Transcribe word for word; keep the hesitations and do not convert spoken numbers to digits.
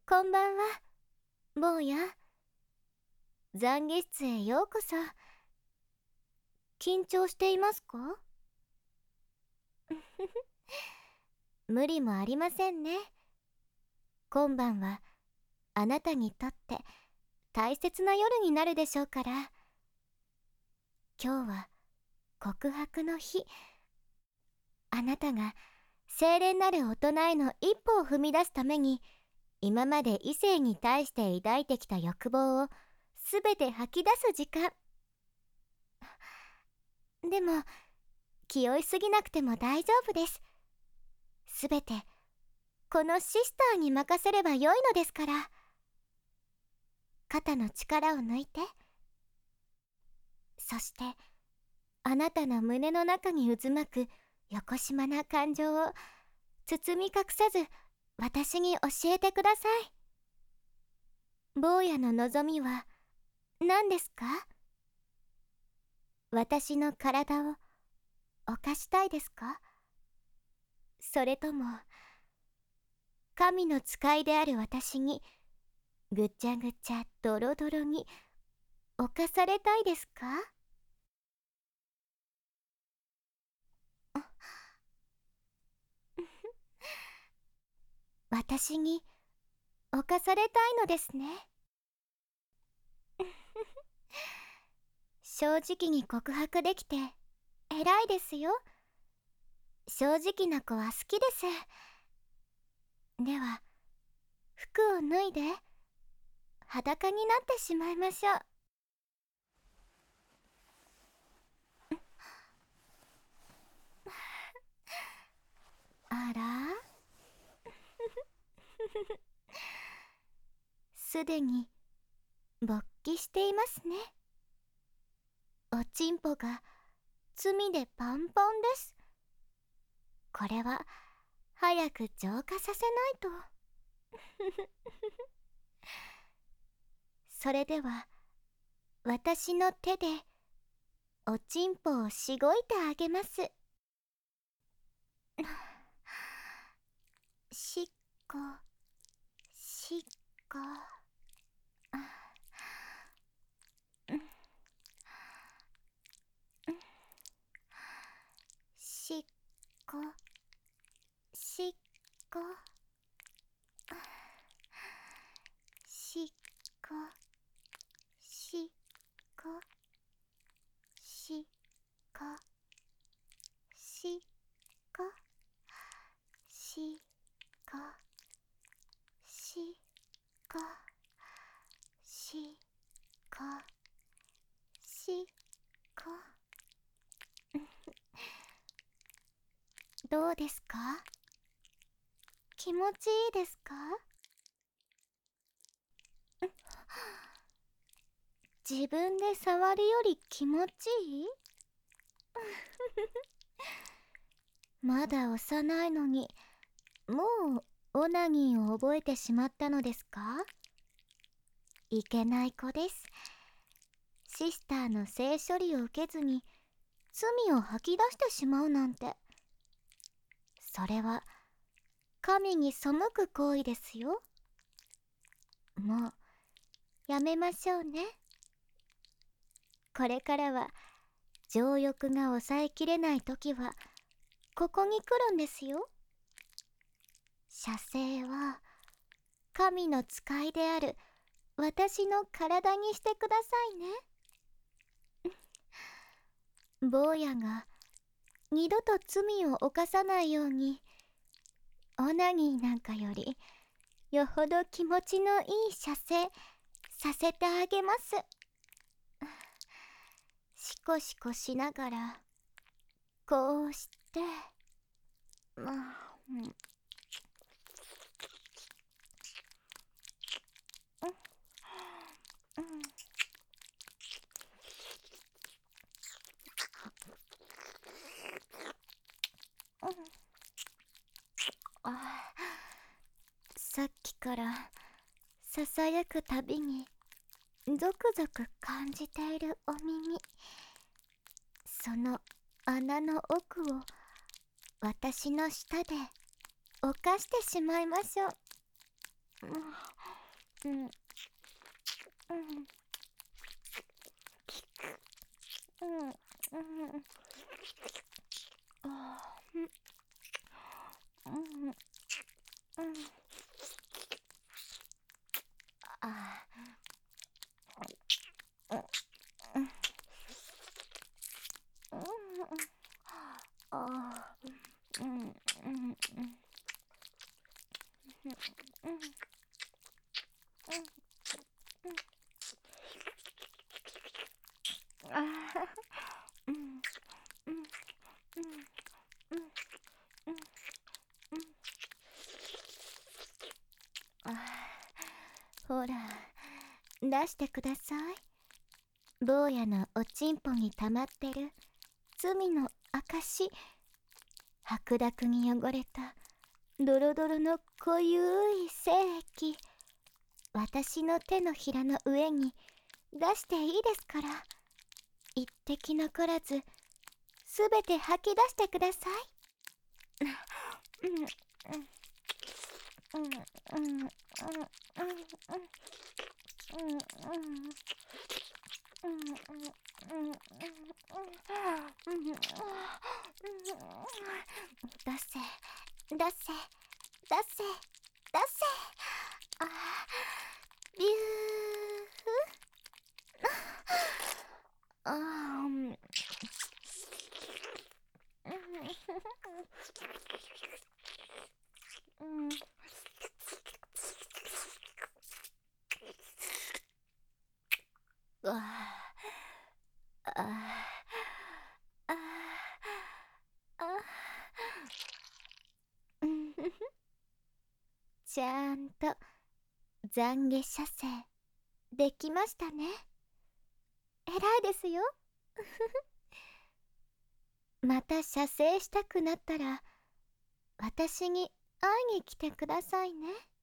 こんばんは、坊や。懺悔室へようこそ。緊張していますか？無理もありませんね。今晩はあなたにとって大切な夜になるでしょうから。今日は告白の日。あなたが清廉なる大人への一歩を踏み出すために、今まで異性に対して抱いてきた欲望をすべて吐き出す時間。でも気負いすぎなくても大丈夫です。すべてこのシスターに任せればよいのですから。肩の力を抜いて、そしてあなたの胸の中に渦巻くよこしまな感情を包み隠さず私に教えてください。坊やの望みは何ですか？私の体を犯したいですか？それとも神の使いである私にぐちゃぐちゃドロドロに侵されたいですか？私に侵されたいのですね。正直に告白できて偉いですよ。正直な子は好きです。では服を脱いで裸になってしまいましょう。あらすでに勃起していますね。おちんぽが罪でパンパンです。これは早く浄化させないと。それでは私の手でおちんぽをしごいてあげます。しっこしっこ。しっこしっこしっこしっこしっこしっこしっこしっこしっこしっこ。どうですか？気持ちいいですか？自分で触るより気持ちいい？まだ幼いのにもうオナニーを覚えてしまったのですか？いけない子です。シスターの性処理を受けずに罪を吐き出してしまうなんて、それは神に背く行為ですよ。もうやめましょうね。これからは情欲が抑えきれない時はここに来るんですよ。射精は神の使いである私の体にしてくださいね。坊やが二度と罪を犯さないように、オナニーなんかよりよほど気持ちのいい射精させてあげます。シコシコしながらこうして、まあ、うん、うん、うん、あ、さっきからささやくたびにゾクゾク感じているお耳、その穴の奥を私の舌で犯してしまいましょう。 うんうんうんうんうんあーうんうんうんあーうんうんあーうんうんうんうんあーうんうんうんうんうんあーほら出してください。坊やのおちんぽに溜まってる罪の証。白濁に汚れたドロドロの濃ゆい精液、私の手のひらの上に出していいですから。一滴残らずすべて吐き出してください。うんうんうんうんうんうんうんうんうん出せ出せ出せ出せあビューあうんうんああああうんちゃんと懺悔射精できましたね。偉いですよ。また射精したくなったら私に会いに来てくださいね。